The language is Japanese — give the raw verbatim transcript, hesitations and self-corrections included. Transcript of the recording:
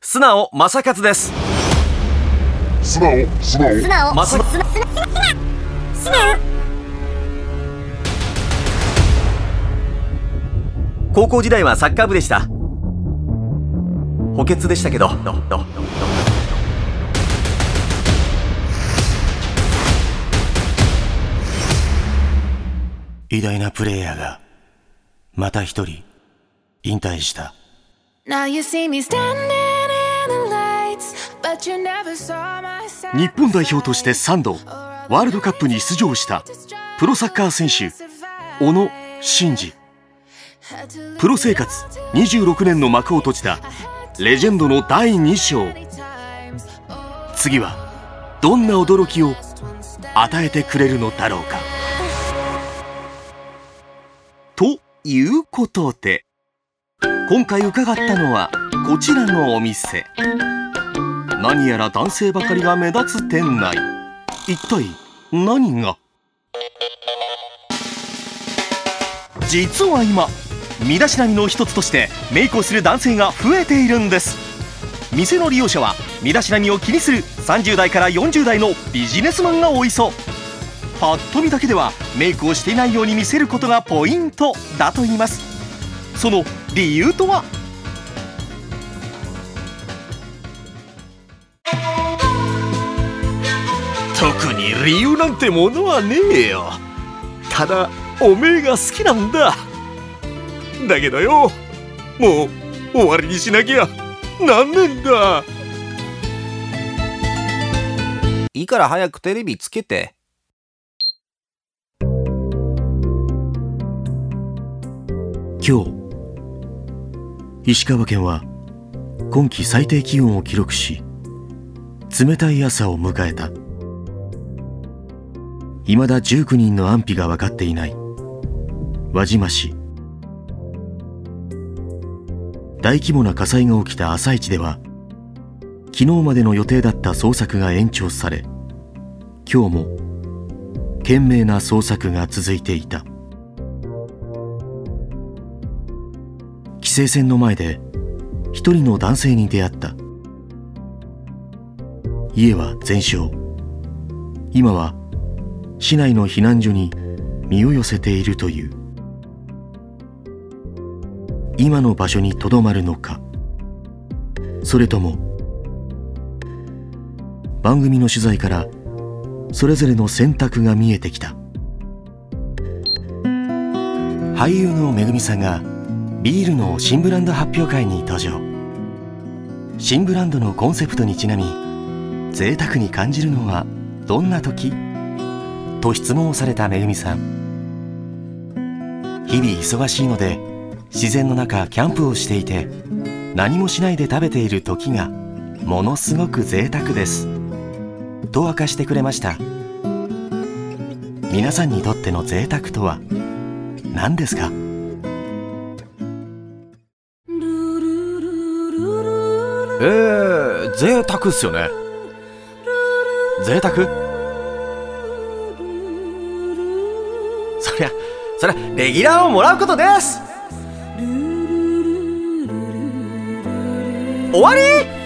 素直正和です。 素直素直素直正素直素直。 高校時代はサッカー部でした。補欠でしたけど、 偉大なプレイヤーがまた一人引退した。 日本代表としてさんどワールドカップに出場したプロサッカー選手小野伸二。プロ生活にじゅうろくねんの幕を閉じたレジェンドのだいに章。次はどんな驚きを与えてくれるのだろうか。ということで今回伺ったのはこちらのお店。何やら男性ばかりが目立つ店内。一体何が？実は今身だしなみの一つとしてメイクをする男性が増えているんです。店の利用者は身だしなみを気にするさんじゅう代からよんじゅう代のビジネスマンが多いそう。パッと見だけではメイクをしていないように見せることがポイントだといいます。その理由とは？ 特に理由なんてものはねえよ。ただおめえが好きなんだ。だけどよ、もう終わりにしなきゃなんねんだ。 いいから早くテレビつけて。 今日石川県は今季最低気温を記録し冷たい朝を迎えた。いまだじゅうきゅうにんの安否が分かっていない輪島市。大規模な火災が起きた朝市では昨日までの予定だった捜索が延長され、今日も懸命な捜索が続いていた。規制線の前で一人の男性に出会った。家は全焼。今は市内の避難所に身を寄せているという。今の場所にとどまるのか、それとも番組の取材からそれぞれの選択が見えてきた。俳優のめぐみさんがビールの新ブランド発表会に登場。新ブランドのコンセプトにちなみ、贅沢に感じるのはどんな時と質問をされためぐみさん。日々忙しいので自然の中キャンプをしていて何もしないで食べている時がものすごく贅沢ですと明かしてくれました。皆さんにとっての贅沢とは何ですか？ えー、贅沢っすよね。贅沢？そりゃそりゃレギュラーをもらうことです。終わり？